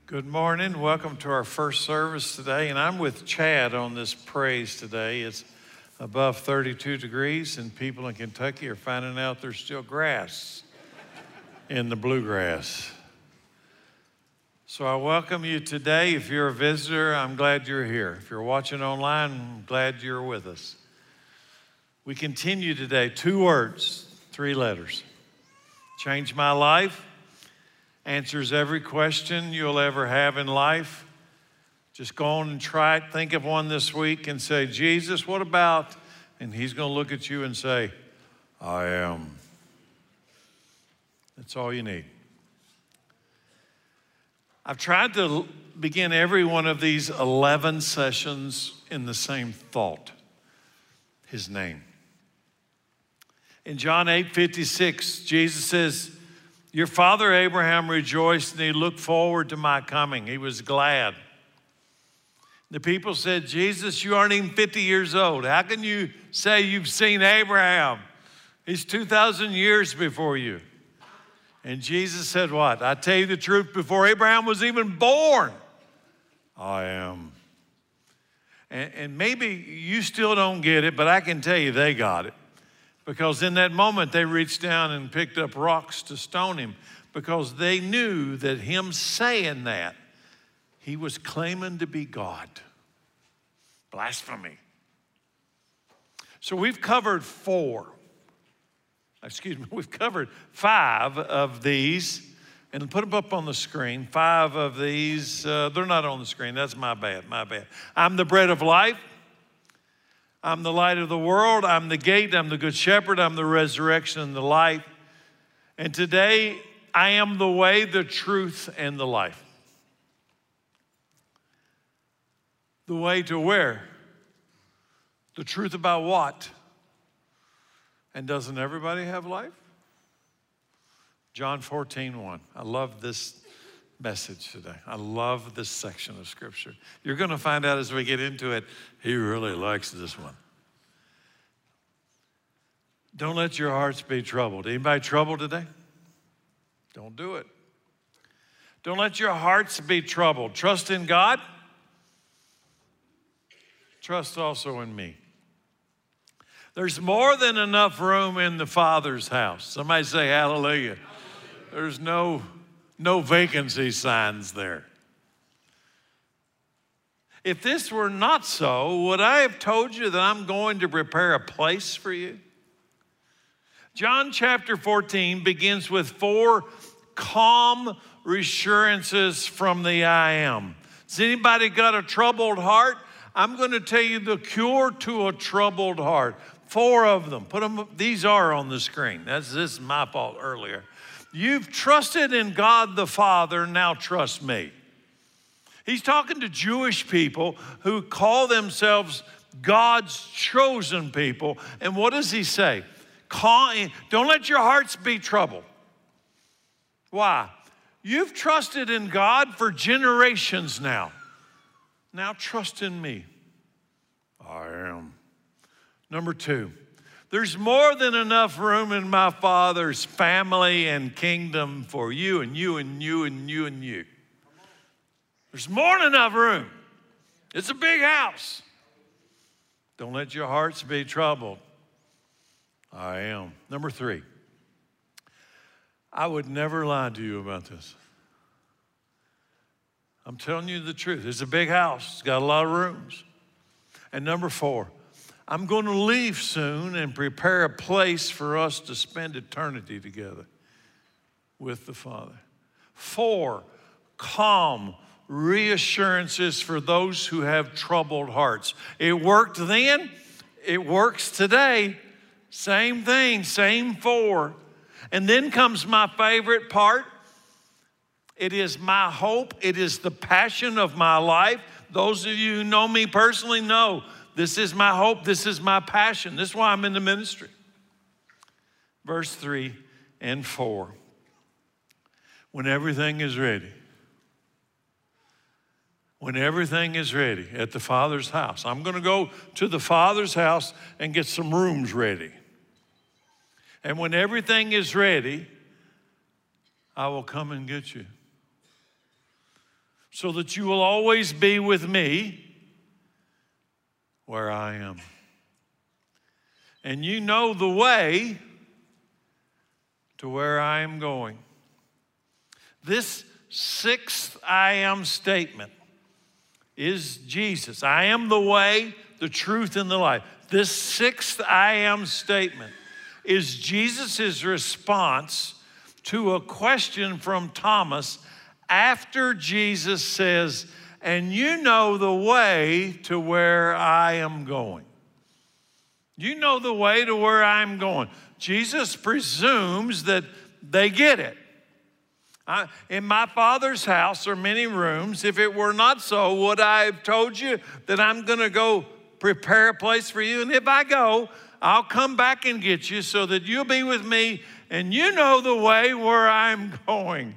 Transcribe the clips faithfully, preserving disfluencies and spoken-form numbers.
Good morning. Welcome to our first service today. And I'm with Chad on this praise today. It's above thirty-two degrees, and people in Kentucky are finding out there's still grass in the bluegrass. So I welcome you today. If you're a visitor, I'm glad you're here. If you're watching online, I'm glad you're with us. We continue today, two words, three letters. Change my life. Answers every question you'll ever have in life. Just go on and try it. Think of one this week and say, Jesus, what about? And he's going to look at you and say, I am. That's all you need. I've tried to begin every one of these eleven sessions in the same thought, his name. In John eight fifty-six, Jesus says, your father Abraham rejoiced and he looked forward to my coming. He was glad. The people said, Jesus, you aren't even fifty years old. How can you say you've seen Abraham? He's two thousand years before you. And Jesus said what? I tell you the truth, before Abraham was even born, I am. And, and maybe you still don't get it, but I can tell you they got it. Because in that moment, they reached down and picked up rocks to stone him because they knew that him saying that, he was claiming to be God. Blasphemy. So we've covered four, excuse me, we've covered five of these, and put them up on the screen. Five of these, uh, they're not on the screen. That's my bad, my bad. I'm the bread of life. I'm the light of the world. I'm the gate. I'm the good shepherd. I'm the resurrection and the life. And today, I am the way, the truth, and the life. The way to where? The truth about what? And doesn't everybody have life? John fourteen one. I love this message today. I love this section of Scripture. You're going to find out as we get into it, he really likes this one. Don't let your hearts be troubled. Anybody troubled today? Don't do it. Don't let your hearts be troubled. Trust in God. Trust also in me. There's more than enough room in the Father's house. Somebody say hallelujah. There's no No vacancy signs there. If this were not so, would I have told you that I'm going to prepare a place for you? John chapter fourteen begins with four calm reassurances from the I am. Has anybody got a troubled heart? I'm going to tell you the cure to a troubled heart. Four of them. Put them. These are on the screen. That's, this is my fault earlier. You've trusted in God the Father, now trust me. He's talking to Jewish people who call themselves God's chosen people. And what does he say? Call, don't let your hearts be troubled. Why? You've trusted in God for generations now. Now trust in me. I am. Number two. There's more than enough room in my Father's family and kingdom for you and you and you and you and you. There's more than enough room. It's a big house. Don't let your hearts be troubled. I am. Number three, I would never lie to you about this. I'm telling you the truth. It's a big house. It's got a lot of rooms. And number four, I'm going to leave soon and prepare a place for us to spend eternity together with the Father. Four calm reassurances for those who have troubled hearts. It worked then, it works today. Same thing, same four. And then comes my favorite part. It is my hope. It is the passion of my life. Those of you who know me personally know this is my hope. This is my passion. This is why I'm in the ministry. Verse three and four. When everything is ready. When everything is ready at the Father's house. I'm going to go to the Father's house and get some rooms ready. And when everything is ready, I will come and get you. so that you will always be with me where I am. And you know the way to where I am going. This sixth I am statement is Jesus. I am the way, the truth, and the life. This sixth I am statement is Jesus' response to a question from Thomas after Jesus says, and you know the way to where I am going. You know the way to where I'm going. Jesus presumes that they get it. I, in my Father's house are many rooms. If it were not so, would I have told you that I'm going to go prepare a place for you? And if I go, I'll come back and get you so that you'll be with me and you know the way where I'm going.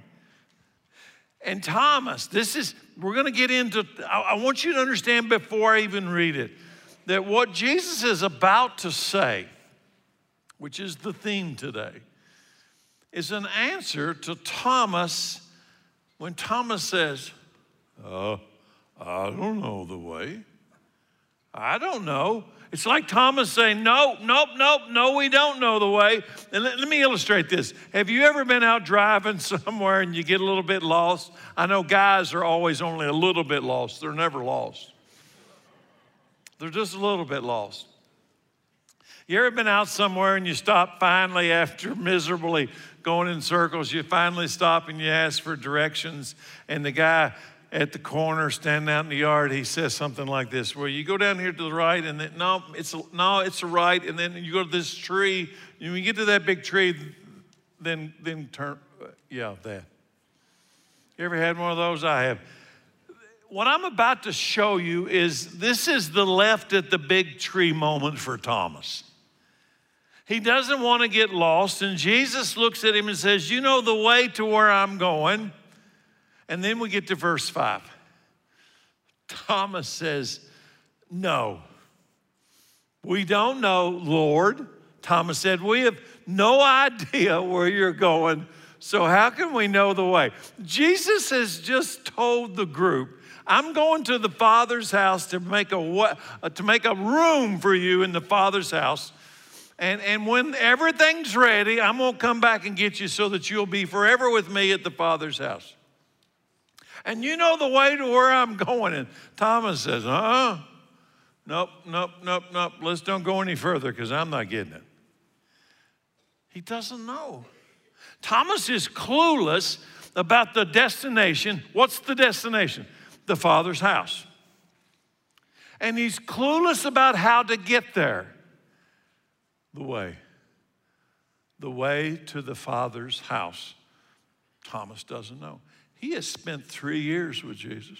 And Thomas, this is, we're going to get into, I, I want you to understand before I even read it, that what Jesus is about to say, which is the theme today, is an answer to Thomas when Thomas says, uh, I don't know the way. I don't know. It's like Thomas saying, no, nope, nope, no, we don't know the way. And let, let me illustrate this. Have you ever been out driving somewhere and you get a little bit lost? I know guys are always only a little bit lost. They're never lost. They're just a little bit lost. You ever been out somewhere and you stop finally after miserably going in circles, you finally stop and you ask for directions, and the guy at the corner standing out in the yard, he says something like this, where you go down here to the right, and then, no, it's a, no, it's a right, and then you go to this tree, and when you get to that big tree, then, then turn, yeah, that. You ever had one of those? I have. What I'm about to show you is this is the left at the big tree moment for Thomas. He doesn't want to get lost, and Jesus looks at him and says, you know the way to where I'm going. And then we get to verse five. Thomas says, no, we don't know, Lord. Thomas said, we have no idea where you're going, so how can we know the way? Jesus has just told the group, I'm going to the Father's house to make a, to make a room for you in the Father's house. And, and when everything's ready, I'm going to come back and get you so that you'll be forever with me at the Father's house. And you know the way to where I'm going. And Thomas says, uh-uh, nope, nope, nope, nope. Let's don't go any further because I'm not getting it. He doesn't know. Thomas is clueless about the destination. What's the destination? The Father's house. And he's clueless about how to get there. The way. The way to the Father's house. Thomas doesn't know. He has spent three years with Jesus,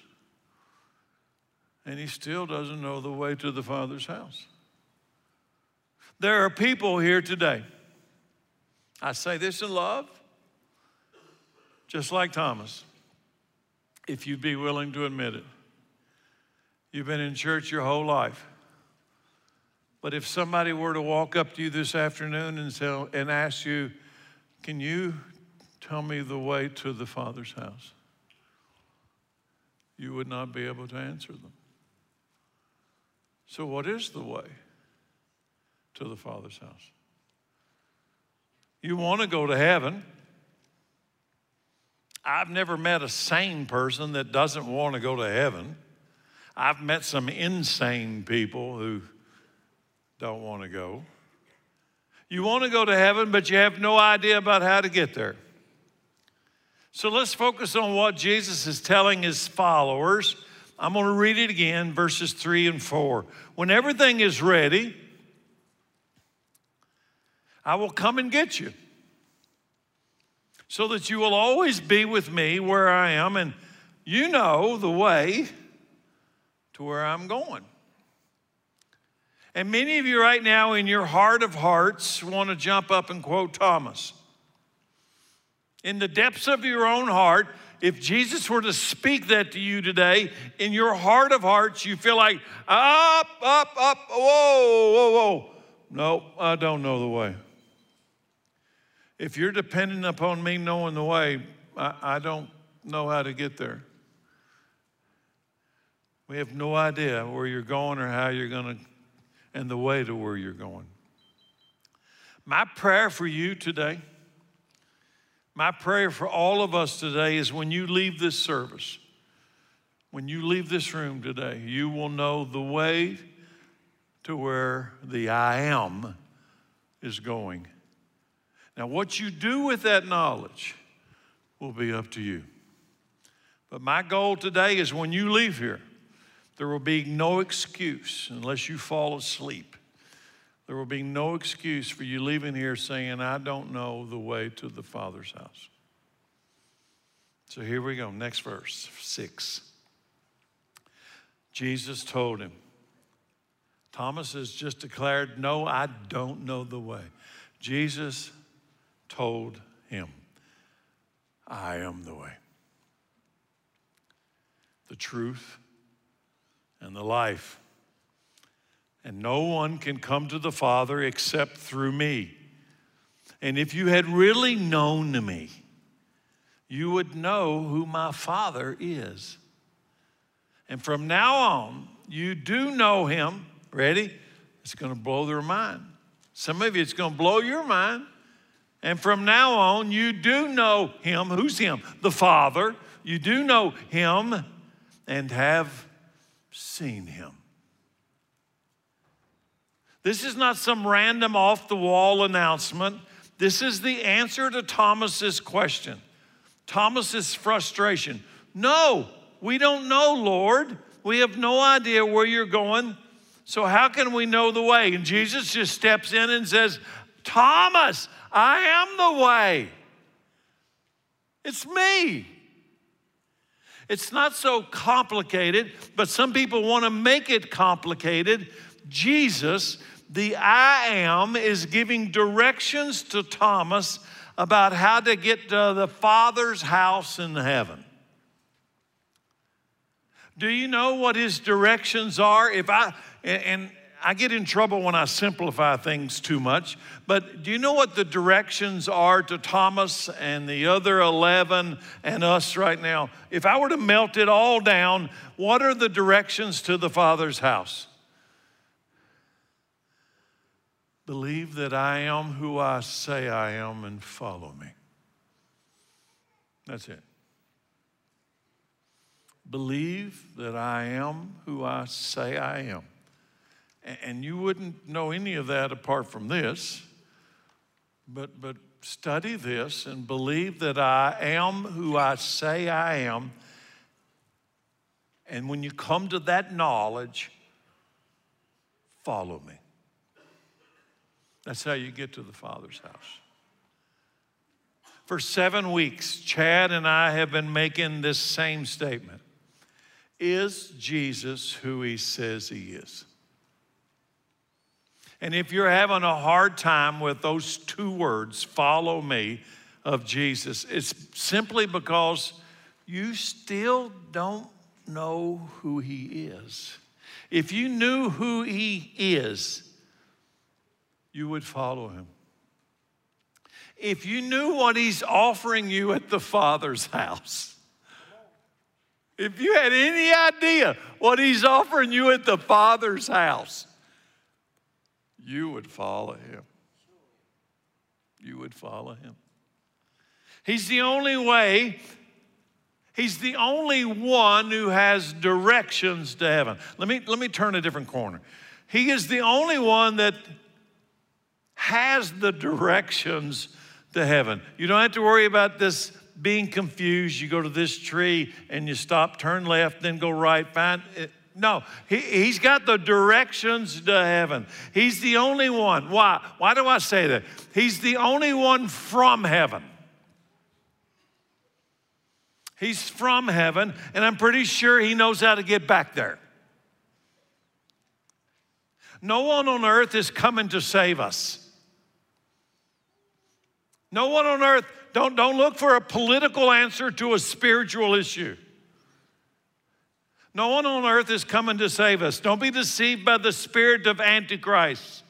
and he still doesn't know the way to the Father's house. There are people here today. I say this in love, just like Thomas, if you'd be willing to admit it. You've been in church your whole life. But if somebody were to walk up to you this afternoon and, tell, and ask you, can you tell me the way to the Father's house? You would not be able to answer them. So what is the way to the Father's house? You want to go to heaven. I've never met a sane person that doesn't want to go to heaven. I've met some insane people who don't want to go. You want to go to heaven, but you have no idea about how to get there. So let's focus on what Jesus is telling his followers. I'm going to read it again, verses three and four. When everything is ready, I will come and get you, so that you will always be with me where I am, and you know the way to where I'm going. And many of you right now in your heart of hearts want to jump up and quote Thomas. In the depths of your own heart, if Jesus were to speak that to you today, in your heart of hearts, you feel like, up, up, up, whoa, whoa, whoa. No, I don't know the way. If you're dependent upon me knowing the way, I, I don't know how to get there. We have no idea where you're going or how you're going to, and the way to where you're going. My prayer for you today, my prayer for all of us today is when you leave this service, when you leave this room today, you will know the way to where the I am is going. Now, what you do with that knowledge will be up to you. But my goal today is when you leave here, there will be no excuse unless you fall asleep. There will be no excuse for you leaving here saying, I don't know the way to the Father's house. So here we go, next verse, six. Jesus told him, Thomas has just declared, no, I don't know the way. Jesus told him, I am the way, the truth, and the life. And no one can come to the Father except through me. And if you had really known me, you would know who my Father is. And from now on, you do know him. Ready? It's going to blow their mind. Some of you, it's going to blow your mind. And from now on, you do know him. Who's him? The Father. You do know him and have seen him. This is not some random off-the-wall announcement. This is the answer to Thomas's question, Thomas's frustration. No, we don't know, Lord. We have no idea where you're going. So how can we know the way? And Jesus just steps in and says, Thomas, I am the way. It's me. It's not so complicated, but some people want to make it complicated. Jesus, the I am, is giving directions to Thomas about how to get to the Father's house in heaven. Do you know what his directions are? If I and I get in trouble when I simplify things too much, but do you know what the directions are to Thomas and the other eleven and us right now? If I were to melt it all down, what are the directions to the Father's house? Believe that I am who I say I am and follow me. That's it. Believe that I am who I say I am. And you wouldn't know any of that apart from this, but, but study this and believe that I am who I say I am. And when you come to that knowledge, follow me. That's how you get to the Father's house. For seven weeks, Chad and I have been making this same statement. Is Jesus who he says he is? And if you're having a hard time with those two words, follow me, of Jesus, it's simply because you still don't know who he is. If you knew who he is, you would follow him. If you knew what he's offering you at the Father's house, if you had any idea what he's offering you at the Father's house, you would follow him. You would follow him. He's the only way. He's the only one who has directions to heaven. Let me, let me turn a different corner. He is the only one that has the directions to heaven. You don't have to worry about this being confused. You go to this tree and you stop, turn left, then go right, find it. No, he, he's got the directions to heaven. He's the only one. Why? Why do I say that? He's the only one from heaven. He's from heaven, and I'm pretty sure he knows how to get back there. No one on earth is coming to save us. No one on earth, don't, don't look for a political answer to a spiritual issue. No one on earth is coming to save us. Don't be deceived by the spirit of Antichrist.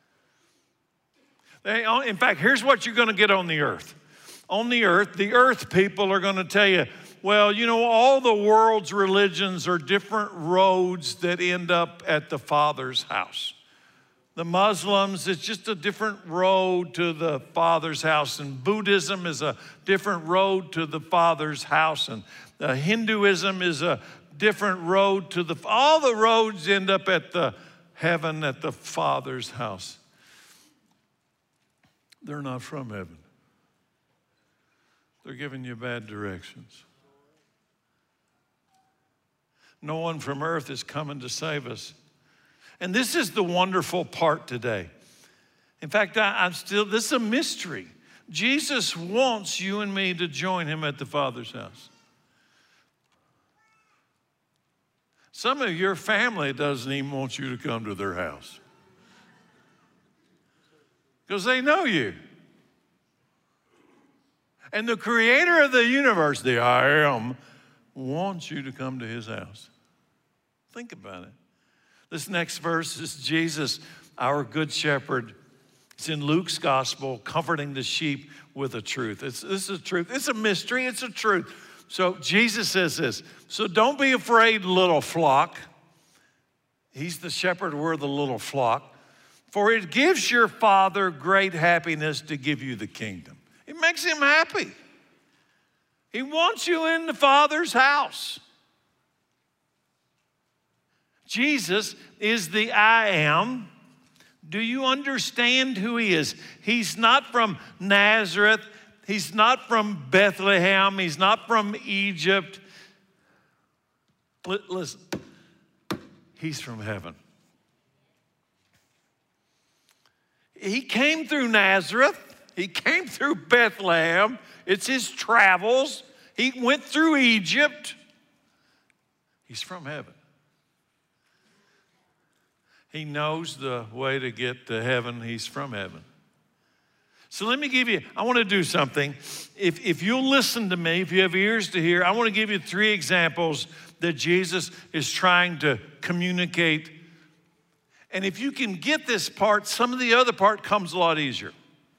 They, in fact, here's what you're going to get on the earth. On the earth, the earth people are going to tell you, well, you know, all the world's religions are different roads that end up at the Father's house. The Muslims, it's just a different road to the Father's house. And Buddhism is a different road to the Father's house. And uh, Hinduism is a different road to the, all the roads end up at the heaven, at the Father's house. They're not from heaven. They're giving you bad directions. No one from earth is coming to save us. And this is the wonderful part today. In fact, I, I'm still, this is a mystery. Jesus wants you and me to join him at the Father's house. Some of your family doesn't even want you to come to their house because they know you. And the creator of the universe, the I Am, wants you to come to his house. Think about it. This next verse is Jesus, our good shepherd. It's in Luke's gospel, comforting the sheep with the truth. It's, this is a truth. It's a mystery. It's a truth. So Jesus says this, so don't be afraid, little flock. He's the shepherd, we're the little flock. For it gives your Father great happiness to give you the kingdom. It makes him happy. He wants you in the Father's house. Jesus is the I Am. Do you understand who he is? He's not from Nazareth. He's not from Bethlehem. He's not from Egypt. Listen, he's from heaven. He came through Nazareth. He came through Bethlehem. It's his travels. He went through Egypt. He's from heaven. He knows the way to get to heaven. He's from heaven. So let me give you, I want to do something. If, if you'll listen to me, if you have ears to hear, I want to give you three examples that Jesus is trying to communicate. And if you can get this part, some of the other part comes a lot easier.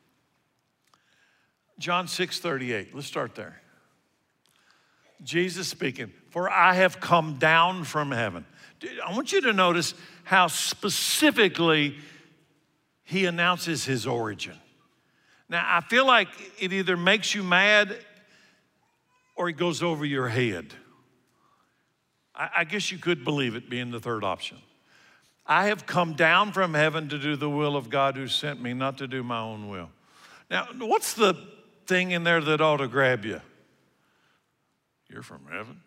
John six thirty-eight, let's start there. Jesus speaking, for I have come down from heaven. I want you to notice how specifically he announces his origin. Now, I feel like it either makes you mad or it goes over your head. I, I guess you could believe it being the third option. I have come down from heaven to do the will of God who sent me, not to do my own will. Now, what's the thing in there that ought to grab you? You're from heaven?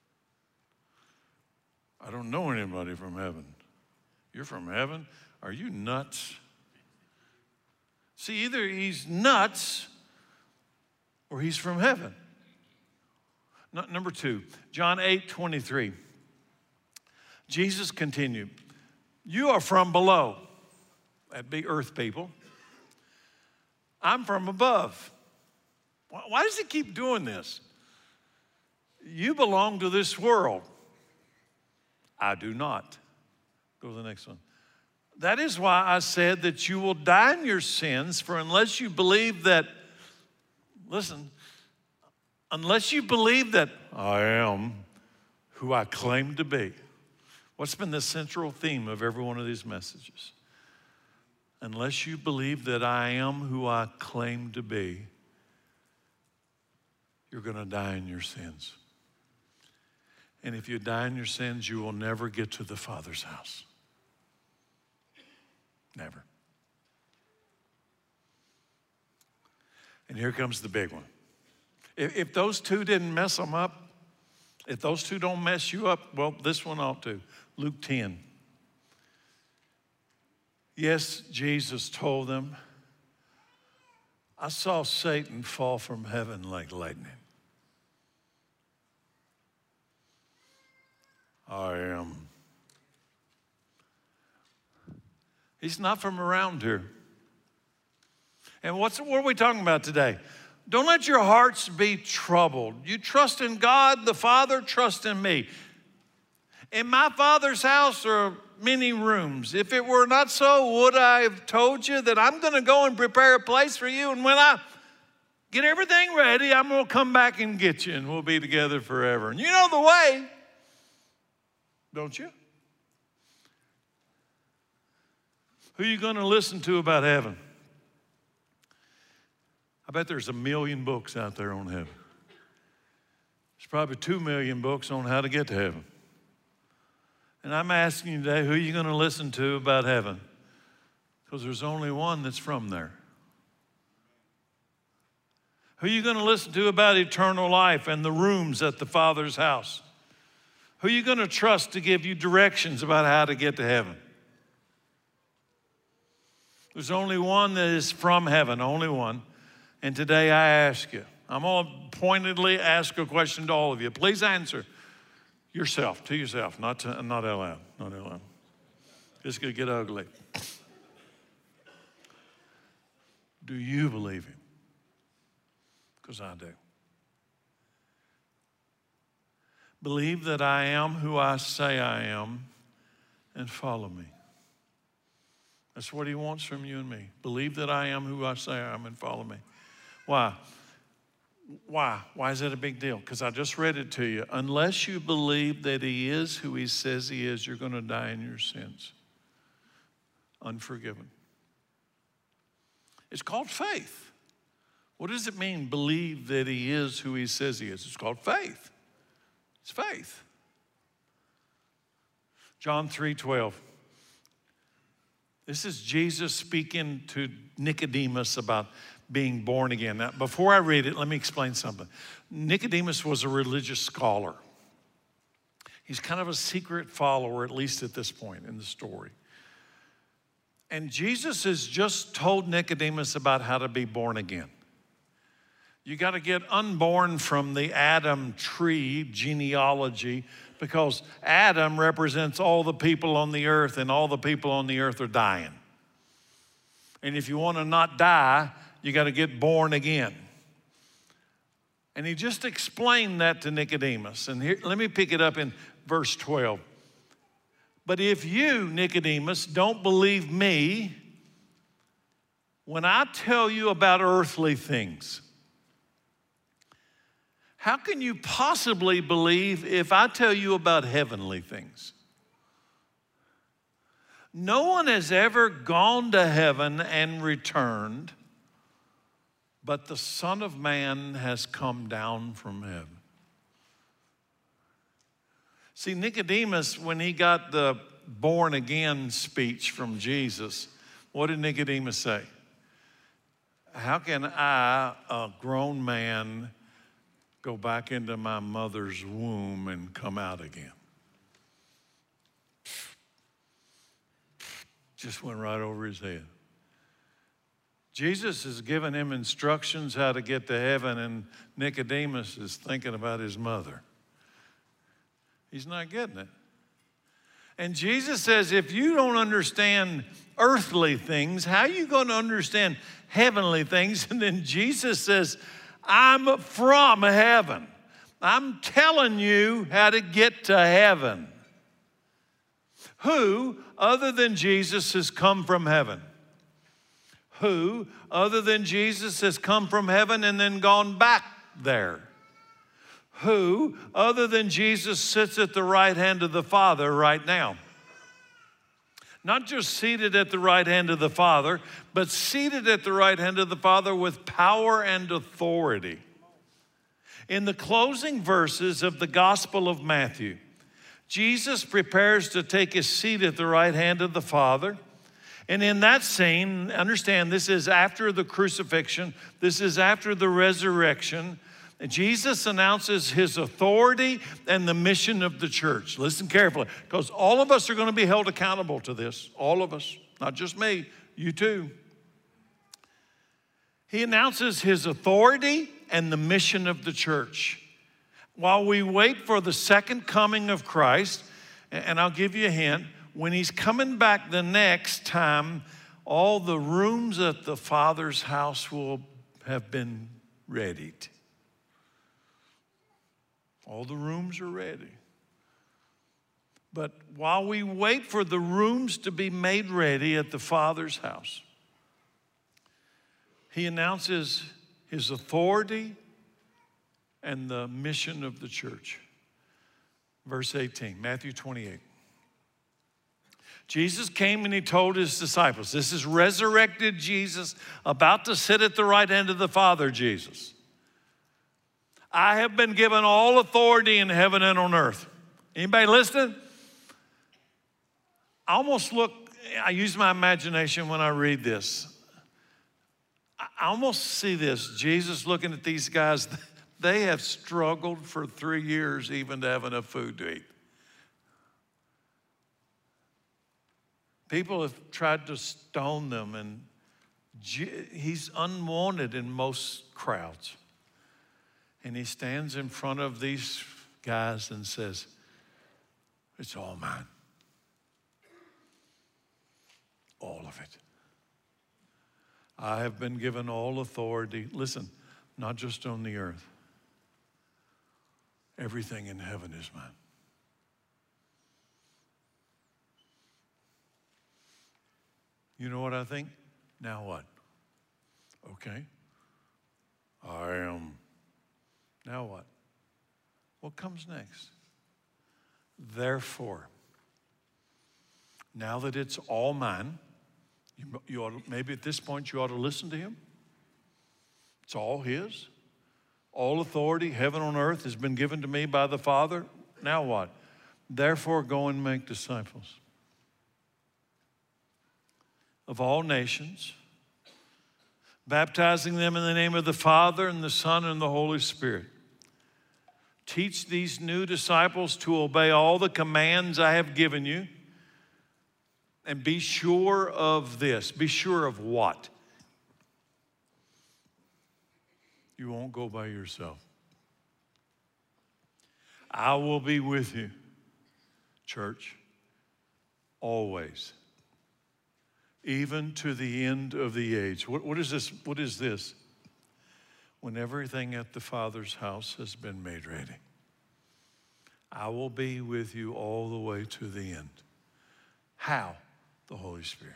I don't know anybody from heaven. You're from heaven? Are you nuts? See, either he's nuts or he's from heaven. No, number two, John eight twenty-three. Jesus continued, you are from below. That'd be earth people. I'm from above. Why does he keep doing this? You belong to this world. I do not. Go to the next one. That is why I said that you will die in your sins, for unless you believe that, listen, unless you believe that I am who I claim to be. What's been the central theme of every one of these messages? Unless you believe that I am who I claim to be, you're going to die in your sins. And if you die in your sins, you will never get to the Father's house. Never. And here comes the big one. If, if those two didn't mess them up, if those two don't mess you up, well, this one ought to. Luke ten. Yes, Jesus told them, I saw Satan fall from heaven like lightning. I am. He's not from around here. And what's, what are we talking about today? Don't let your hearts be troubled. You trust in God, the Father, trust in me. In my Father's house are many rooms. If it were not so, would I have told you that I'm going to go and prepare a place for you? And when I Get everything ready. I'm going to come back and get you, and we'll be together forever. And you know the way, don't you? Who are you going to listen to about heaven? I bet there's a million books out there on heaven. There's probably two million books on how to get to heaven. And I'm asking you today, who are you going to listen to about heaven? Because there's only one that's from there. Who are you going to listen to about eternal life and the rooms at the Father's house? Who are you going to trust to give you directions about how to get to heaven? There's only one that is from heaven, only one. And today I ask you, I'm going to pointedly ask a question to all of you. Please answer yourself, to yourself, not, to, not out loud, not out loud. It's going to get ugly. Do you believe him? Because I do. Believe that I am who I say I am and follow me. That's what he wants from you and me. Believe that I am who I say I am and follow me. Why? Why? Why is that a big deal? Because I just read it to you. Unless you believe that he is who he says he is, you're going to die in your sins. Unforgiven. It's called faith. What does it mean, believe that he is who he says he is? It's called faith. It's faith. John three twelve. This is Jesus speaking to Nicodemus about being born again. Now, before I read it, let me explain something. Nicodemus was a religious scholar. He's kind of a secret follower, at least at this point in the story. And Jesus has just told Nicodemus about how to be born again. You got to get unborn from the Adam tree genealogy, because Adam represents all the people on the earth, and all the people on the earth are dying. And if you want to not die, you got to get born again. And he just explained that to Nicodemus. And here, let me pick it up in verse twelve. But if you, Nicodemus, don't believe me when I tell you about earthly things, how can you possibly believe if I tell you about heavenly things? No one has ever gone to heaven and returned, but the Son of Man has come down from heaven. See, Nicodemus, when he got the born again speech from Jesus, what did Nicodemus say? How can I, a grown man, go back into my mother's womb and come out again? Just went right over his head. Jesus has given him instructions how to get to heaven, and Nicodemus is thinking about his mother. He's not getting it. And Jesus says, if you don't understand earthly things, how are you going to understand heavenly things? And then Jesus says, I'm from heaven. I'm telling you how to get to heaven. Who, other than Jesus, has come from heaven? Who, other than Jesus, has come from heaven and then gone back there? Who, other than Jesus, sits at the right hand of the Father right now? Not just seated at the right hand of the Father, but seated at the right hand of the Father with power and authority. In the closing verses of the Gospel of Matthew, Jesus prepares to take his seat at the right hand of the Father. And in that scene, understand, this is after the crucifixion, this is after the resurrection. Jesus announces his authority and the mission of the church. Listen carefully, because all of us are going to be held accountable to this. All of us, not just me, you too. He announces his authority and the mission of the church. While we wait for the second coming of Christ, and I'll give you a hint, when he's coming back the next time, all the rooms at the Father's house will have been readied. All the rooms are ready. But while we wait for the rooms to be made ready at the Father's house, he announces his authority and the mission of the church. Verse eighteen, Matthew twenty-eight. Jesus came and he told his disciples, this is resurrected Jesus, about to sit at the right hand of the Father, Jesus. I have been given all authority in heaven and on earth. Anybody listening? I almost look, I use my imagination when I read this. I almost see this, Jesus looking at these guys. They have struggled for three years even to have enough food to eat. People have tried to stone them, and he's unwanted in most crowds. And he stands in front of these guys and says, it's all mine. All of it. I have been given all authority. Listen, not just on the earth. Everything in heaven is mine. You know what I think? Now what? Okay. I am. Now what? What comes next? Therefore, now that it's all mine, you, you ought to, maybe at this point you ought to listen to him. It's all his. All authority, heaven and earth, has been given to me by the Father. Now what? Therefore, go and make disciples of all nations, baptizing them in the name of the Father and the Son and the Holy Spirit. Teach these new disciples to obey all the commands I have given you. And be sure of this. Be sure of what? You won't go by yourself. I will be with you, church, always, even to the end of the age. What, what is this? What is this? When everything at the Father's house has been made ready. I will be with you all the way to the end. How? The Holy Spirit.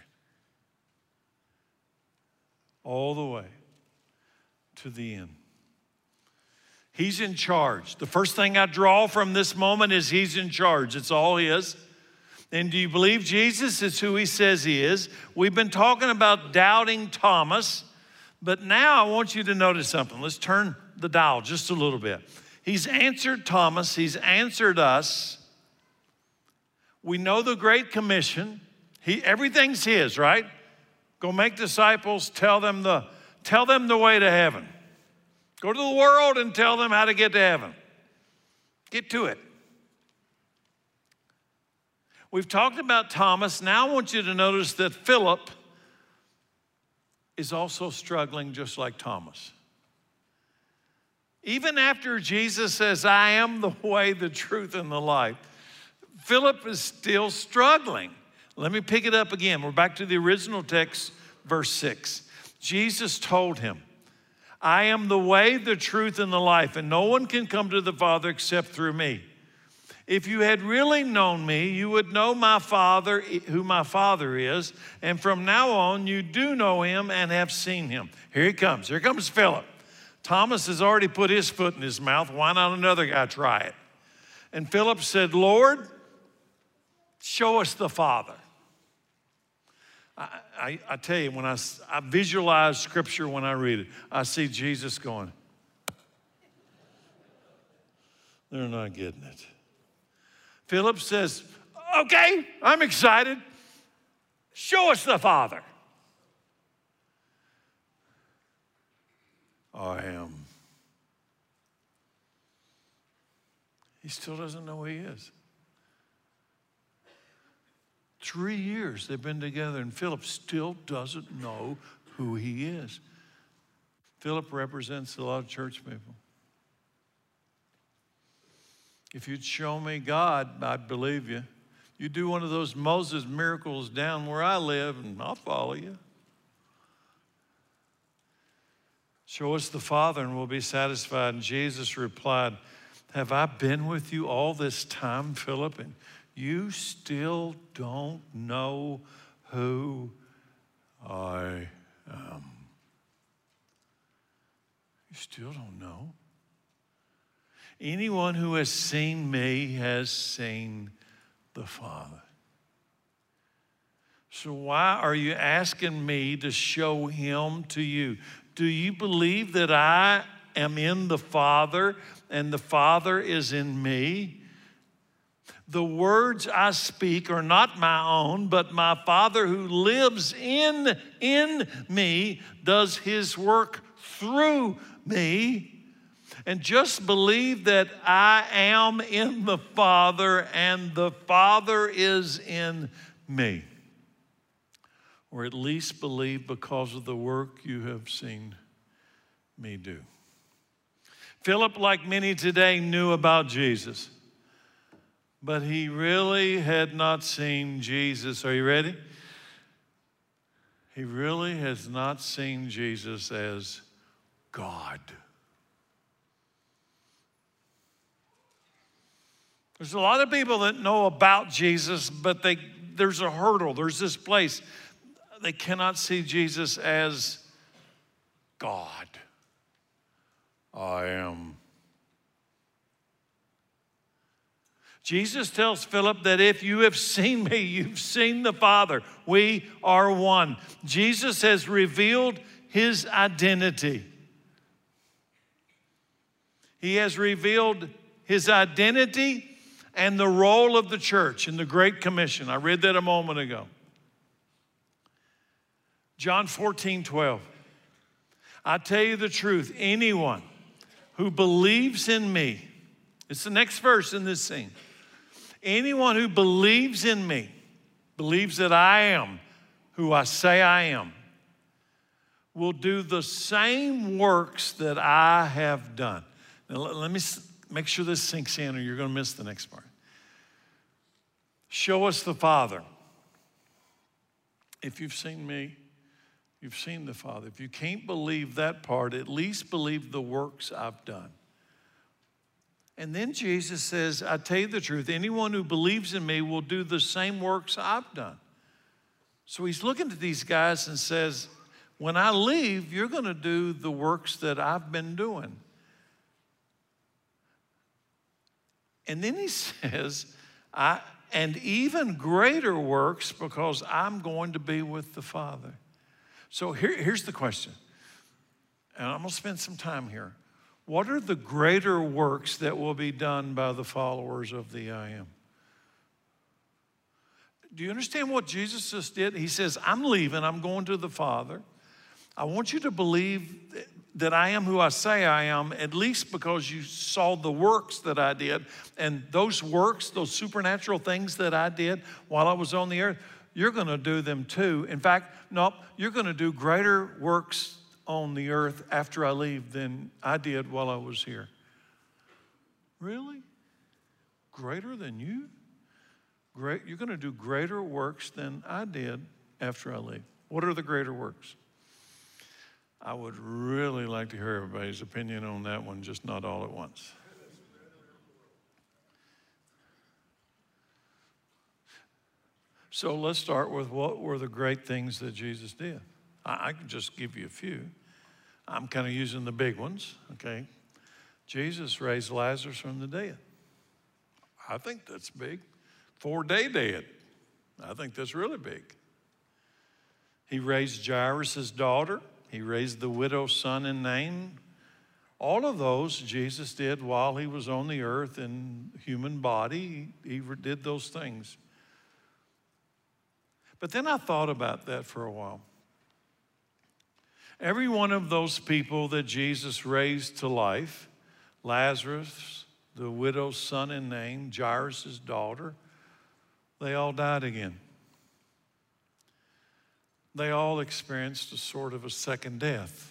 All the way to the end. He's in charge. The first thing I draw from this moment is he's in charge. It's all his. And do you believe Jesus is who he says he is? We've been talking about doubting Thomas, but now I want you to notice something. Let's turn the dial just a little bit. He's answered Thomas. He's answered us. We know the Great Commission. He, everything's his, right? Go make disciples. Tell them the, tell them the way to heaven. Go to the world and tell them how to get to heaven. Get to it. We've talked about Thomas. Now I want you to notice that Philip is also struggling just like Thomas. Even after Jesus says, I am the way, the truth, and the life, Philip is still struggling. Let me pick it up again. We're back to the original text, verse six. Jesus told him, I am the way, the truth, and the life, and no one can come to the Father except through me. If you had really known me, you would know my Father, who my Father is, and from now on you do know him and have seen him. Here he comes. Here comes Philip. Thomas has already put his foot in his mouth. Why not another guy try it? And Philip said, Lord, show us the Father. I, I, I tell you, when I, I visualize Scripture when I read it, I see Jesus going, they're not getting it. Philip says, okay, I'm excited. Show us the Father. I am. He still doesn't know who he is. Three years they've been together, and Philip still doesn't know who he is. Philip represents a lot of church people. If you'd show me God, I'd believe you. You do one of those Moses miracles down where I live, and I'll follow you. Show us the Father, and we'll be satisfied. And Jesus replied, have I been with you all this time, Philip, and you still don't know who I am? You still don't know? Anyone who has seen me has seen the Father. So why are you asking me to show him to you? Do you believe that I am in the Father and the Father is in me? The words I speak are not my own, but my Father who lives in, in me does his work through me. And just believe that I am in the Father and the Father is in me. Or at least believe because of the work you have seen me do. Philip, like many today, knew about Jesus, but he really had not seen Jesus. Are you ready? He really has not seen Jesus as God. There's a lot of people that know about Jesus, but they, there's a hurdle. There's this place. They cannot see Jesus as God. I am. Jesus tells Philip that if you have seen me, you've seen the Father. We are one. Jesus has revealed his identity. He has revealed his identity and the role of the church in the Great Commission. I read that a moment ago. John fourteen, twelve. I tell you the truth, anyone who believes in me, it's the next verse in this scene. Anyone who believes in me, believes that I am who I say I am, will do the same works that I have done. Now, let me make sure this sinks in or you're going to miss the next part. Show us the Father. If you've seen me, you've seen the Father. If you can't believe that part, at least believe the works I've done. And then Jesus says, I tell you the truth, anyone who believes in me will do the same works I've done. So he's looking at these guys and says, when I leave, you're going to do the works that I've been doing. And then he says, I, and even greater works because I'm going to be with the Father. So here, here's the question, and I'm going to spend some time here. What are the greater works that will be done by the followers of the I Am? Do you understand what Jesus just did? He says, I'm leaving, I'm going to the Father. I want you to believe that I am who I say I am, at least because you saw the works that I did. And those works, those supernatural things that I did while I was on the earth, you're going to do them too. In fact, no, you're going to do greater works on the earth after I leave than I did while I was here. Really? Greater than you? Great, you're going to do greater works than I did after I leave. What are the greater works? I would really like to hear everybody's opinion on that one, just not all at once. So let's start with what were the great things that Jesus did. I, I can just give you a few. I'm kind of using the big ones, okay? Jesus raised Lazarus from the dead. I think that's big. Four-day dead. I think that's really big. He raised Jairus' daughter. He raised the widow's son in Nain. All of those Jesus did while he was on the earth in human body. He did those things. But then I thought about that for a while. Every one of those people that Jesus raised to life, Lazarus, the widow's son in Nain, Jairus' daughter, they all died again. They all experienced a sort of a second death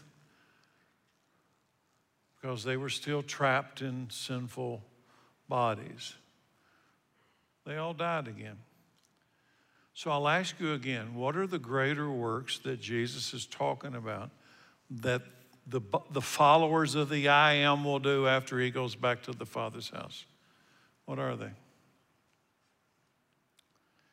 because they were still trapped in sinful bodies. They all died again. So I'll ask you again, what are the greater works that Jesus is talking about that the, the followers of the I Am will do after he goes back to the Father's house? What are they?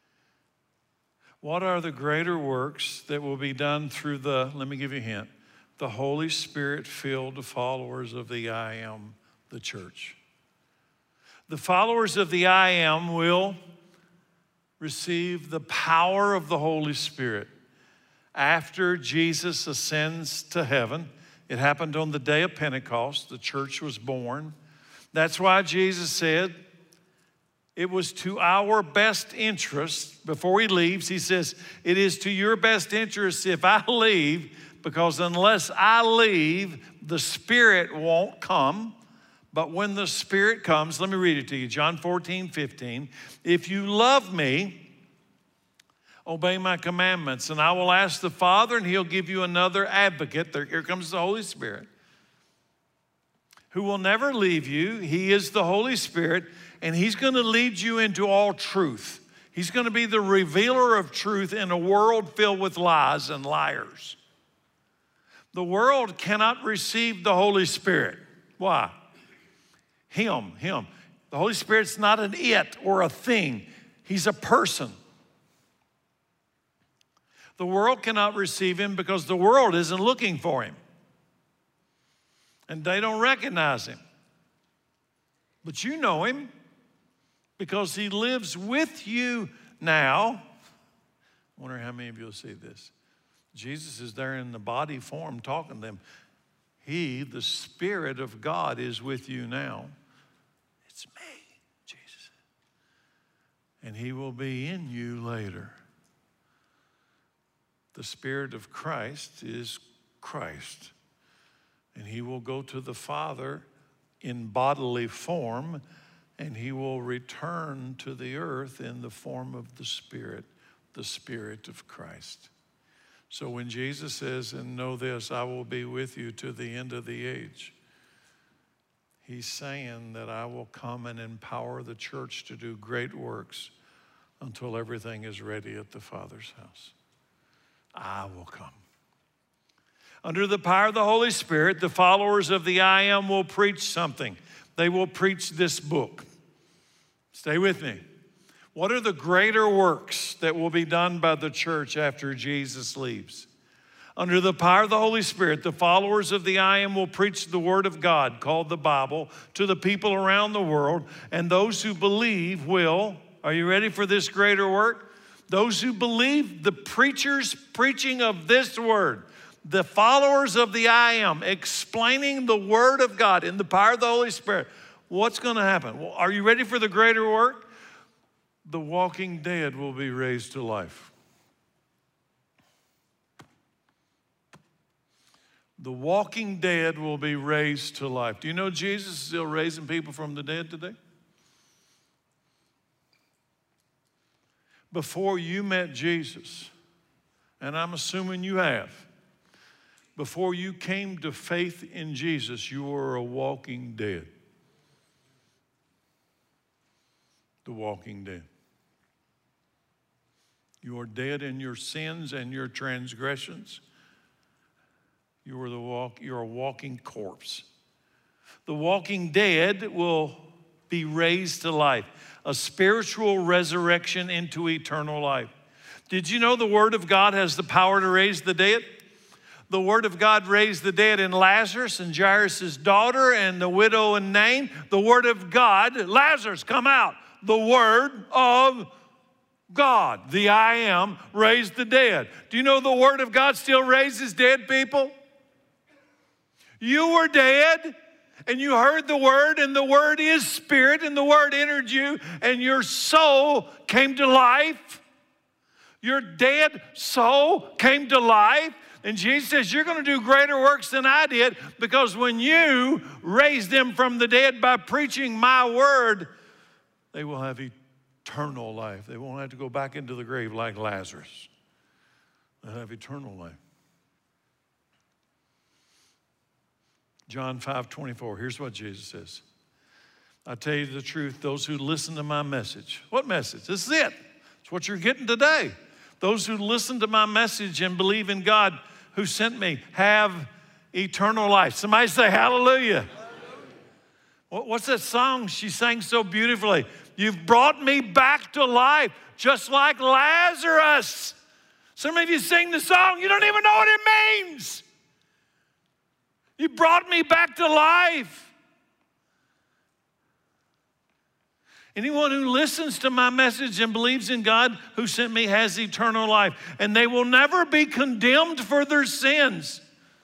What are the greater works that will be done through the, let me give you a hint, the Holy Spirit-filled followers of the I Am, the church. The followers of the I Am will receive the power of the Holy Spirit after Jesus ascends to heaven. It happened on the day of Pentecost. The church was born. That's why Jesus said it was to our best interest. Before he leaves, he says, it is to your best interest if I leave, because unless I leave, the Spirit won't come. But when the Spirit comes, let me read it to you, John fourteen, fifteen. If you love me, obey my commandments, and I will ask the Father, and he'll give you another advocate. There, here comes the Holy Spirit, who will never leave you. He is the Holy Spirit, and he's going to lead you into all truth. He's going to be the revealer of truth in a world filled with lies and liars. The world cannot receive the Holy Spirit. Why? Him, him. The Holy Spirit's not an it or a thing. He's a person. The world cannot receive him because the world isn't looking for him. And they don't recognize him. But you know him because he lives with you now. I wonder how many of you will see this. Jesus is there in the body form talking to them. He, the Spirit of God, is with you now. It's me, Jesus. And he will be in you later. The Spirit of Christ is Christ. And he will go to the Father in bodily form, and he will return to the earth in the form of the Spirit, the Spirit of Christ. So when Jesus says, and know this, I will be with you to the end of the age, he's saying that I will come and empower the church to do great works until everything is ready at the Father's house. I will come. Under the power of the Holy Spirit, the followers of the I Am will preach something. They will preach this book. Stay with me. What are the greater works that will be done by the church after Jesus leaves? Under the power of the Holy Spirit, the followers of the I Am will preach the Word of God, called the Bible, to the people around the world, and those who believe will, are you ready for this greater work? Those who believe the preachers preaching of this Word, the followers of the I Am, explaining the Word of God in the power of the Holy Spirit, what's going to happen? Well, are you ready for the greater work? The walking dead will be raised to life. The walking dead will be raised to life. Do you know Jesus is still raising people from the dead today? Before you met Jesus, and I'm assuming you have, before you came to faith in Jesus, you were a walking dead. The walking dead. You are dead in your sins and your transgressions. You are the walk, you're a walking corpse. The walking dead will be raised to life, a spiritual resurrection into eternal life. Did you know the Word of God has the power to raise the dead? The Word of God raised the dead in Lazarus and Jairus' daughter and the widow in Nain. The Word of God, Lazarus, come out. The Word of God, the I Am, raised the dead. Do you know the Word of God still raises dead people? You were dead, and you heard the Word, and the Word is Spirit, and the Word entered you, and your soul came to life. Your dead soul came to life. And Jesus says, you're going to do greater works than I did, because when you raise them from the dead by preaching my word, they will have eternal life. They won't have to go back into the grave like Lazarus. They'll have eternal life. John five twenty-four, here's what Jesus says. I tell you the truth, those who listen to my message. What message? This is it. It's what you're getting today. Those who listen to my message and believe in God who sent me have eternal life. Somebody say hallelujah. Hallelujah. What's that song she sang so beautifully? You've brought me back to life, just like Lazarus. Some of you sing the song, you don't even know what it means. You brought me back to life. Anyone who listens to my message and believes in God who sent me has eternal life, and they will never be condemned for their sins.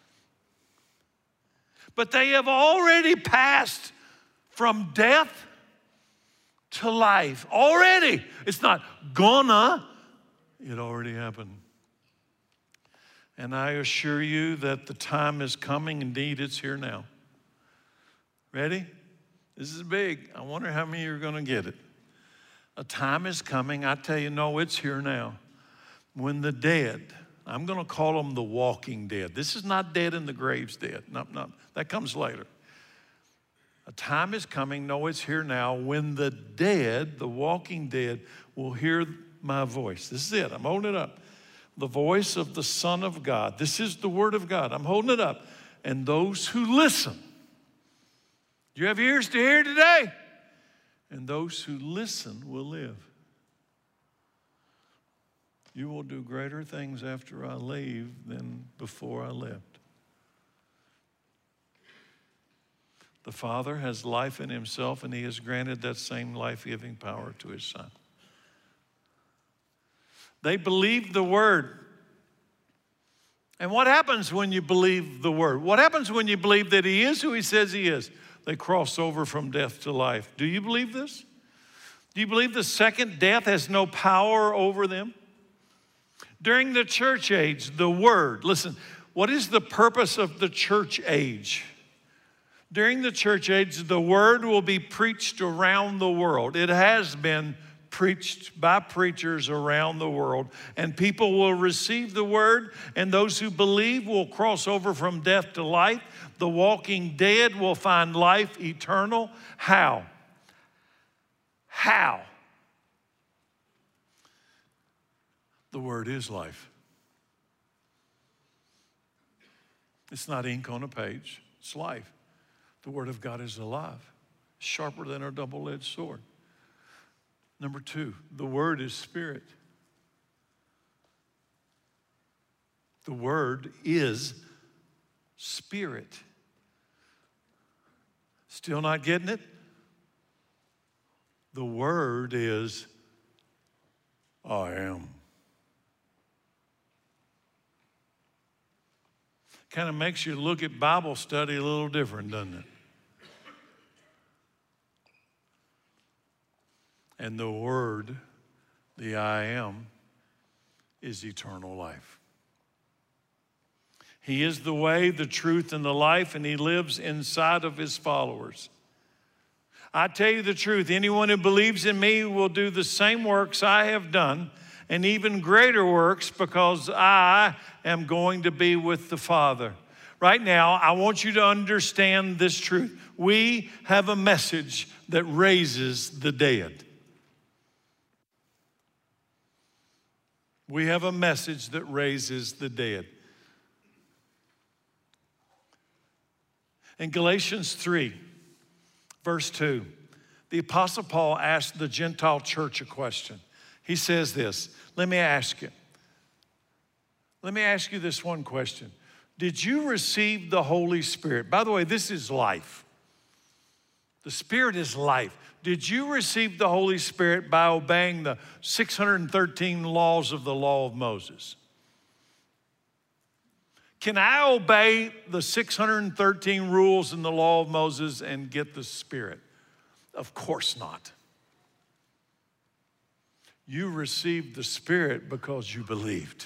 But they have already passed from death to life. Already. It's not gonna. It already happened. And I assure you that the time is coming. Indeed, it's here now. Ready? This is big. I wonder how many are going to get it. A time is coming. I tell you, no, it's here now. When the dead, I'm going to call them the walking dead. This is not dead in the graves dead. No, no, that comes later. A time is coming. No, it's here now. When the dead, the walking dead, will hear my voice. This is it. I'm holding it up. The voice of the Son of God. This is the Word of God. I'm holding it up. And those who listen. You have ears to hear today. And those who listen will live. You will do greater things after I leave than before I left. The Father has life in himself, and he has granted that same life-giving power to his Son. They believed the word. And what happens when you believe the word? What happens when you believe that he is who he says he is? They cross over from death to life. Do you believe this? Do you believe the second death has no power over them? During the church age, the word, listen, what is the purpose of the church age? During the church age, the word will be preached around the world. It has been preached by preachers around the world, and people will receive the word, and those who believe will cross over from death to life. The walking dead will find life eternal. How? How? The word is life. It's not ink on a page, it's life. The word of God is alive, sharper than a double-edged sword. Number two, the word is spirit. The word is spirit. Still not getting it? The word is I am. Kind of makes you look at Bible study a little different, doesn't it? And the word, the I am, is eternal life. He is the way, the truth, and the life, and he lives inside of his followers. I tell you the truth, anyone who believes in me will do the same works I have done, and even greater works, because I am going to be with the Father. Right now, I want you to understand this truth. We have a message that raises the dead. We have a message that raises the dead. In Galatians three, verse two, the Apostle Paul asked the Gentile church a question. He says this, let me ask you. Let me ask you this one question. Did you receive the Holy Spirit? By the way, this is life. The Spirit is life. Did you receive the Holy Spirit by obeying the six hundred thirteen laws of the law of Moses? Can I obey the six hundred thirteen rules in the law of Moses and get the Spirit? Of course not. You received the Spirit because you believed.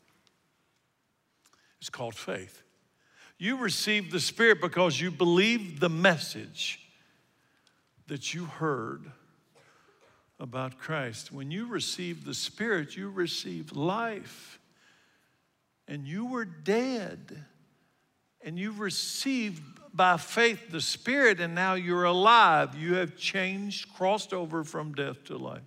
It's called faith. You received the Spirit because you believed the message that you heard about Christ. When you received the Spirit, you received life. And you were dead. And you received by faith the Spirit, and now you're alive. You have changed, crossed over from death to life.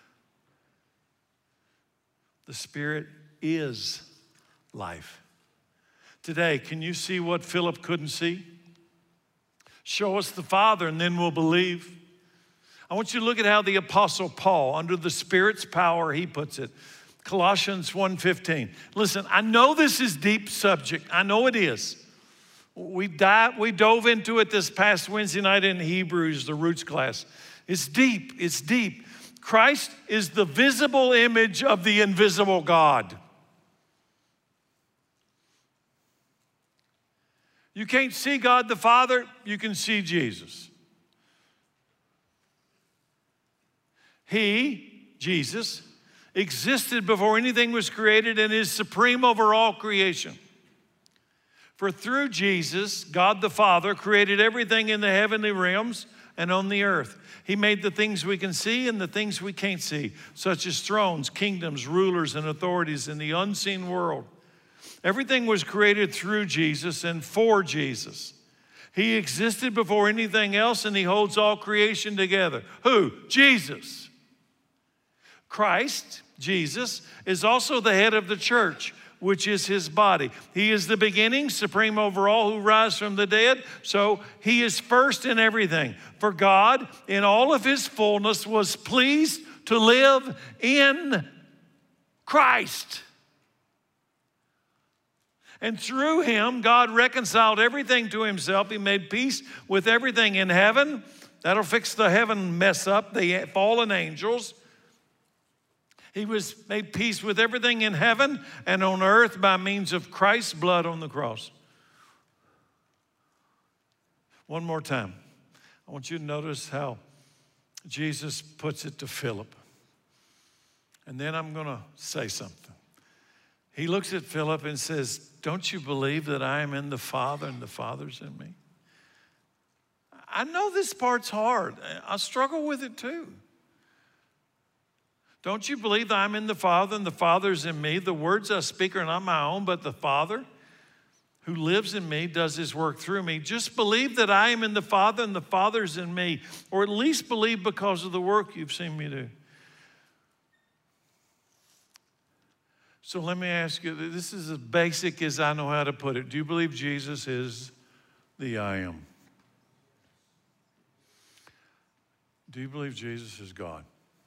The Spirit is life. Today, can you see what Philip couldn't see? Show us the Father, and then we'll believe. I want you to look at how the Apostle Paul, under the Spirit's power, he puts it. Colossians one fifteen. Listen, I know this is deep subject. I know it is. We, dive, we dove into it this past Wednesday night in Hebrews, the roots class. It's deep, it's deep. Christ is the visible image of the invisible God. You can't see God the Father, you can see Jesus. He, Jesus, existed before anything was created and is supreme over all creation. For through Jesus, God the Father created everything in the heavenly realms and on the earth. He made the things we can see and the things we can't see, such as thrones, kingdoms, rulers, and authorities in the unseen world. Everything was created through Jesus and for Jesus. He existed before anything else, and he holds all creation together. Who? Jesus. Christ, Jesus, is also the head of the church, which is his body. He is the beginning, supreme over all who rise from the dead. So he is first in everything. For God, in all of his fullness, was pleased to live in Christ. And through him, God reconciled everything to himself. He made peace with everything in heaven. That'll fix the heaven mess up, the fallen angels. He was made peace with everything in heaven and on earth by means of Christ's blood on the cross. One more time. I want you to notice how Jesus puts it to Philip. And then I'm going to say something. He looks at Philip and says, don't you believe that I am in the Father and the Father's in me? I know this part's hard. I struggle with it too. Don't you believe that I'm in the Father and the Father's in me? The words I speak are not my own, but the Father who lives in me does his work through me. Just believe that I am in the Father and the Father's in me, or at least believe because of the work you've seen me do. So let me ask you, this is as basic as I know how to put it. Do you believe Jesus is the I am? Do you believe Jesus is God?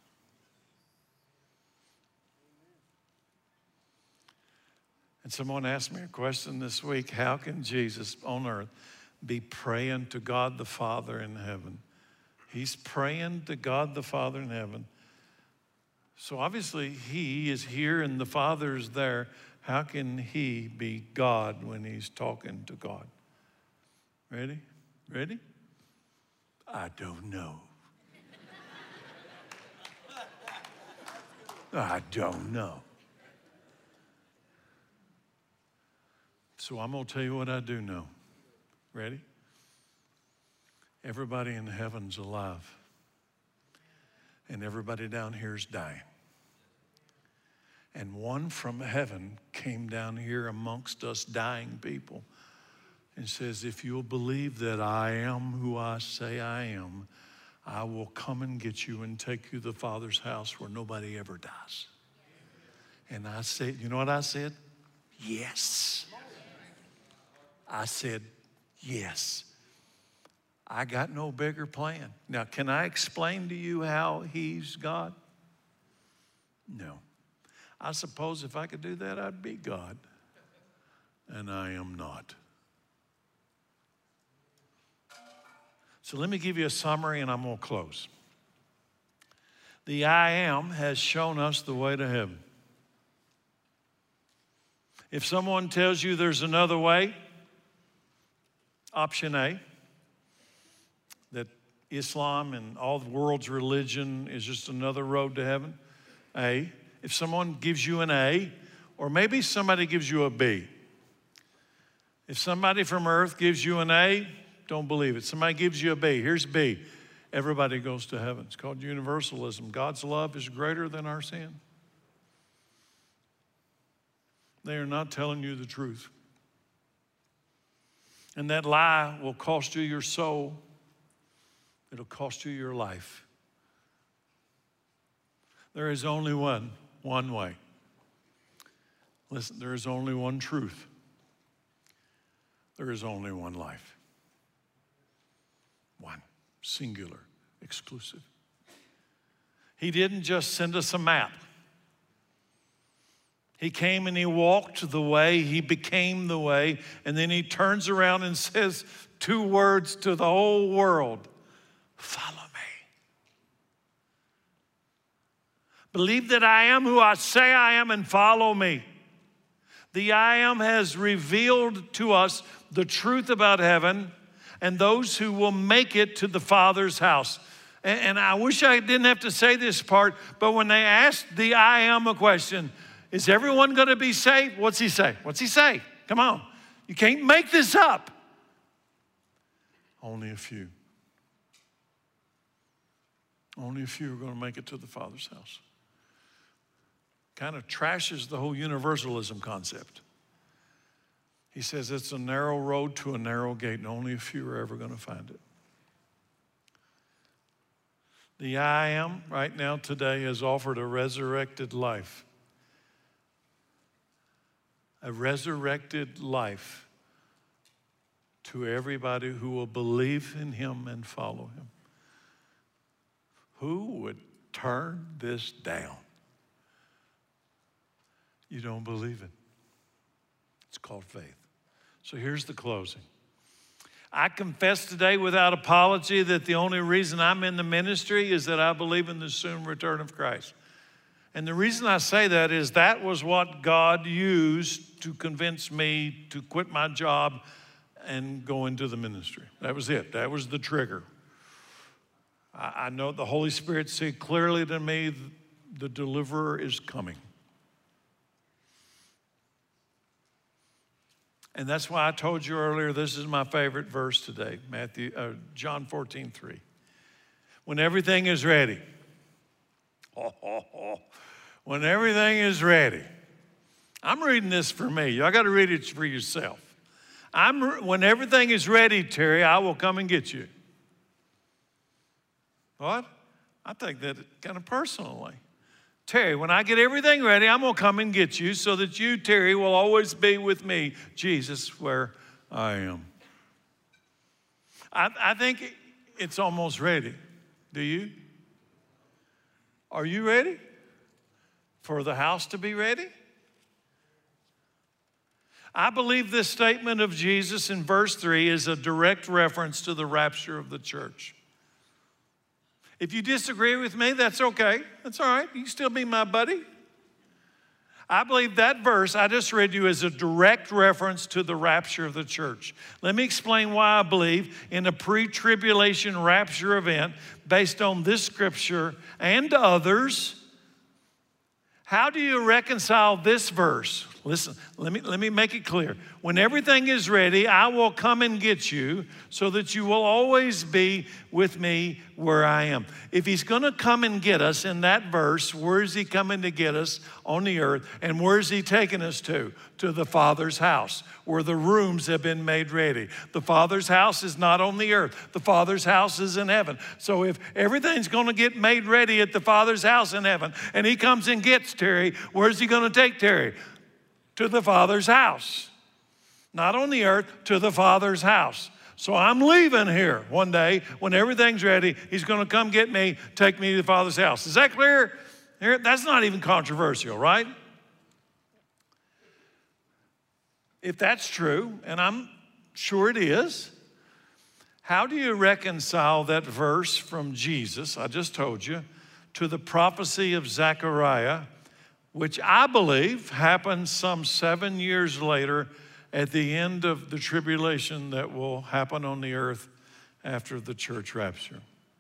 And someone asked me a question this week, how can Jesus on earth be praying to God the Father in heaven? He's praying to God the Father in heaven. So obviously he is here and the Father is there. How can he be God when he's talking to God? Ready? Ready? I don't know. I don't know. So I'm going to tell you what I do know. Ready? Everybody in heaven's alive. And everybody down here is dying. And one from heaven came down here amongst us dying people and says, if you'll believe that I am who I say I am, I will come and get you and take you to the Father's house where nobody ever dies. And I said, you know what I said? Yes. I said, yes. I got no bigger plan. Now, can I explain to you how he's God? No. I suppose if I could do that, I'd be God. And I am not. So let me give you a summary and I'm going to close. The I am has shown us the way to heaven. If someone tells you there's another way, option A, that Islam and all the world's religion is just another road to heaven, A. If someone gives you an A, or maybe somebody gives you a B. If somebody from earth gives you an A, don't believe it. Somebody gives you a B. Here's B. Everybody goes to heaven. It's called universalism. God's love is greater than our sin. They are not telling you the truth. And that lie will cost you your soul. It'll cost you your life. There is only one, one way. Listen, there is only one truth. There is only one life. One, singular, exclusive. He didn't just send us a map. He came and he walked the way, he became the way, and then he turns around and says two words to the whole world: follow me. Believe that I am who I say I am and follow me. The I am has revealed to us the truth about heaven and those who will make it to the Father's house. And, and I wish I didn't have to say this part, but when they asked the I am a question, is everyone going to be saved? What's he say? What's he say? Come on. You can't make this up. Only a few. Only a few are going to make it to the Father's house. Kind of trashes the whole universalism concept. He says it's a narrow road to a narrow gate, and only a few are ever going to find it. The I am right now today has offered a resurrected life. A resurrected life to everybody who will believe in him and follow him. Who would turn this down? You don't believe it. It's called faith. So here's the closing. I confess today without apology that the only reason I'm in the ministry is that I believe in the soon return of Christ. And the reason I say that is that was what God used to convince me to quit my job and go into the ministry. That was it. That was the trigger. I, I know the Holy Spirit said clearly to me, the deliverer is coming. And that's why I told you earlier, this is my favorite verse today, Matthew, uh, John fourteen three. When everything is ready, oh, oh, oh. When everything is ready. I'm reading this for me. Y'all got to read it for yourself. I'm, when everything is ready, Terry, I will come and get you. What? I take that kind of personally. Terry, when I get everything ready, I'm going to come and get you so that you, Terry, will always be with me, Jesus, where I am. I, I think it's almost ready. Do you? Are you ready for the house to be ready? I believe this statement of Jesus in verse three is a direct reference to the rapture of the church. If you disagree with me, that's okay. That's all right. You can still be my buddy. I believe that verse I just read you is a direct reference to the rapture of the church. Let me explain why I believe in a pre-tribulation rapture event based on this scripture and others. How do you reconcile this verse? Listen, let me, let me make it clear. When everything is ready, I will come and get you so that you will always be with me where I am. If he's going to come and get us in that verse, where is he coming to get us on the earth? And where is he taking us to? To the Father's house, where the rooms have been made ready. The Father's house is not on the earth. The Father's house is in heaven. So if everything's going to get made ready at the Father's house in heaven, and he comes and gets Terry, where's he going to take Terry? To the Father's house. Not on the earth, to the Father's house. So I'm leaving here one day when everything's ready. He's going to come get me, take me to the Father's house. Is that clear? That's not even controversial, right? If that's true, and I'm sure it is, how do you reconcile that verse from Jesus, I just told you, to the prophecy of Zechariah, which I believe happened some seven years later at the end of the tribulation that will happen on the earth after the church rapture?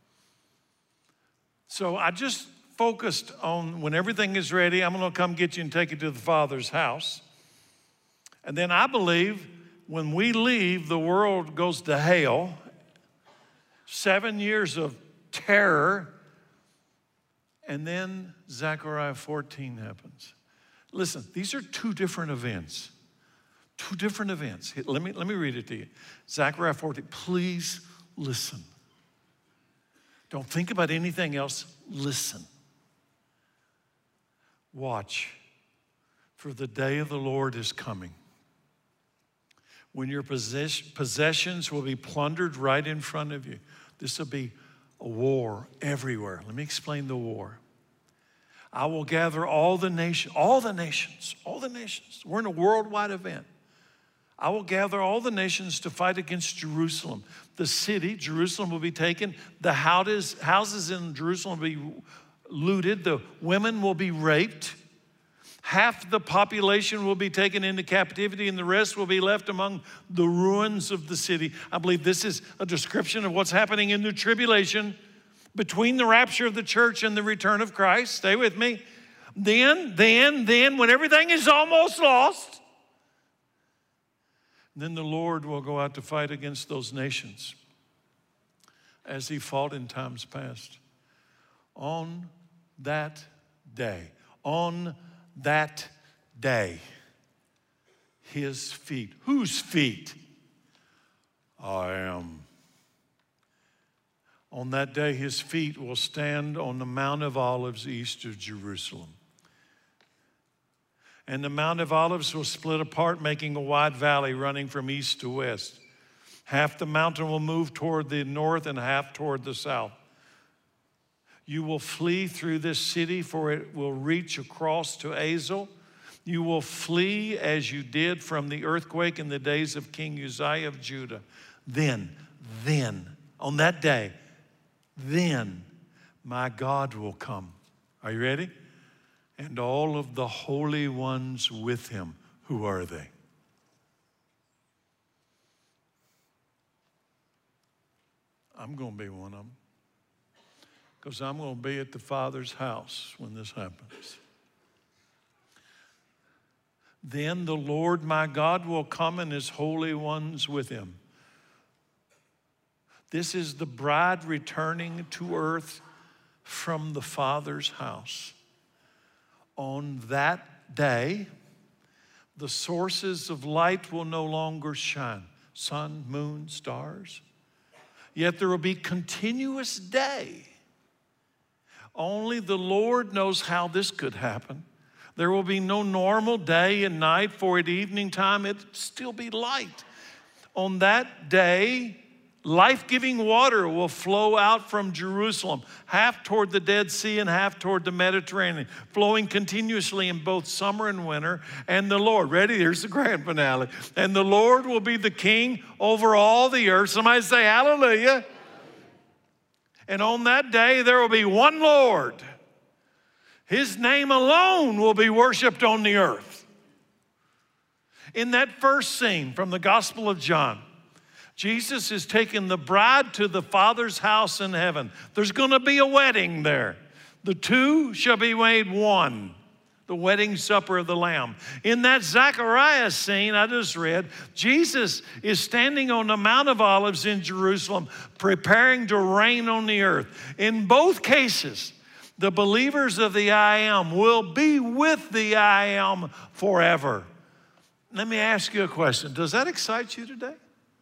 So I just focused on when everything is ready, I'm going to come get you and take you to the Father's house. And then I believe when we leave, the world goes to hell. Seven years of terror. And then Zechariah fourteen happens. Listen, these are two different events. Two different events. Let me, let me read it to you. Zechariah fourteen, please listen. Don't think about anything else. Listen. Watch, for the day of the Lord is coming, when your possess- possessions will be plundered right in front of you. This will be a war everywhere. Let me explain the war. I will gather all the nations, all the nations, all the nations. We're in a worldwide event. I will gather all the nations to fight against Jerusalem. The city, Jerusalem, will be taken. The houses, houses in Jerusalem will be looted. The women will be raped. Half the population will be taken into captivity, and the rest will be left among the ruins of the city. I believe this is a description of what's happening in the tribulation between the rapture of the church and the return of Christ. Stay with me. Then, then, then, when everything is almost lost, then the Lord will go out to fight against those nations as he fought in times past. On that day, on that day, his feet. Whose feet? I am. On that day, his feet will stand on the Mount of Olives east of Jerusalem. And the Mount of Olives will split apart, making a wide valley running from east to west. Half the mountain will move toward the north and half toward the south. You will flee through this city, for it will reach across to Azel. You will flee as you did from the earthquake in the days of King Uzziah of Judah. Then, then, on that day, then my God will come. Are you ready? And all of the holy ones with him. Who are they? I'm going to be one of them. Because I'm going to be at the Father's house when this happens. Then the Lord my God will come and his holy ones with him. This is the bride returning to earth from the Father's house. On that day, the sources of light will no longer shine. Sun, moon, stars. Yet there will be continuous day. Only the Lord knows how this could happen. There will be no normal day and night, for at evening time it'll still be light. On that day, life-giving water will flow out from Jerusalem, half toward the Dead Sea and half toward the Mediterranean, flowing continuously in both summer and winter. And the Lord, ready? Here's the grand finale. And the Lord will be the king over all the earth. Somebody say hallelujah. And on that day, there will be one Lord. His name alone will be worshiped on the earth. In that first scene from the Gospel of John, Jesus is taking the bride to the Father's house in heaven. There's going to be a wedding there. The two shall be made one. The wedding supper of the Lamb. In that Zechariah scene I just read, Jesus is standing on the Mount of Olives in Jerusalem, preparing to reign on the earth. In both cases, the believers of the I Am will be with the I Am forever. Let me ask you a question. Does that excite you today?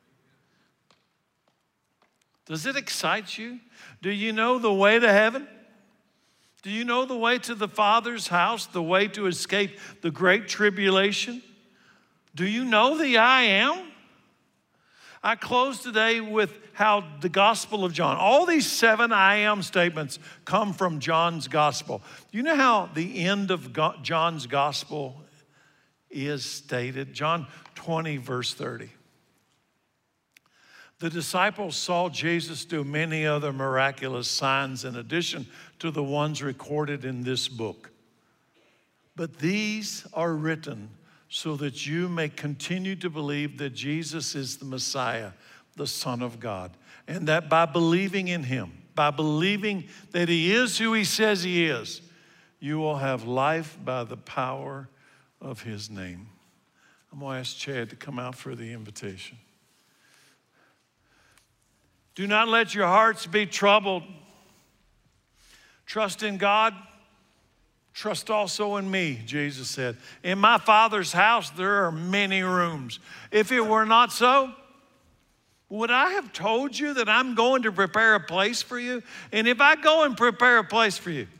Does it excite you? Do you know the way to heaven? Do you know the way to the Father's house, the way to escape the great tribulation? Do you know the I Am? I close today with how the Gospel of John, all these seven I Am statements come from John's Gospel. Do you know how the end of John's Gospel is stated? John twenty, verse thirty. The disciples saw Jesus do many other miraculous signs in addition to the ones recorded in this book. But these are written so that you may continue to believe that Jesus is the Messiah, the Son of God, and that by believing in him, by believing that he is who he says he is, you will have life by the power of his name. I'm going to ask Chad to come out for the invitation. Do not let your hearts be troubled. Trust in God. Trust also in me, Jesus said. In my Father's house, there are many rooms. If it were not so, would I have told you that I'm going to prepare a place for you? And if I go and prepare a place for you,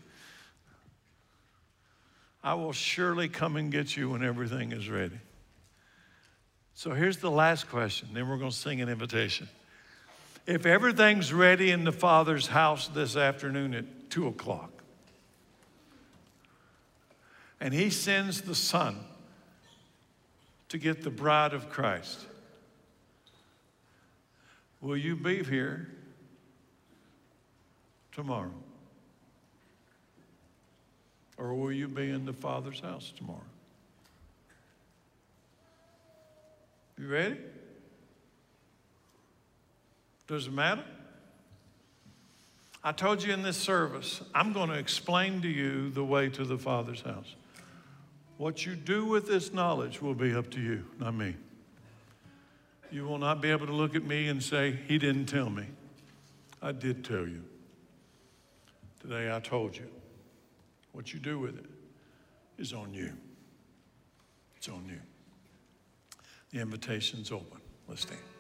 I will surely come and get you when everything is ready. So here's the last question. Then we're going to sing an invitation. If everything's ready in the Father's house this afternoon at two o'clock, and he sends the Son to get the bride of Christ. Will you be here tomorrow? Or will you be in the Father's house tomorrow? You ready? Does it matter? I told you in this service, I'm going to explain to you the way to the Father's house. What you do with this knowledge will be up to you, not me. You will not be able to look at me and say, he didn't tell me. I did tell you. Today I told you. What you do with it is on you. It's on you. The invitation's open. Let's stand.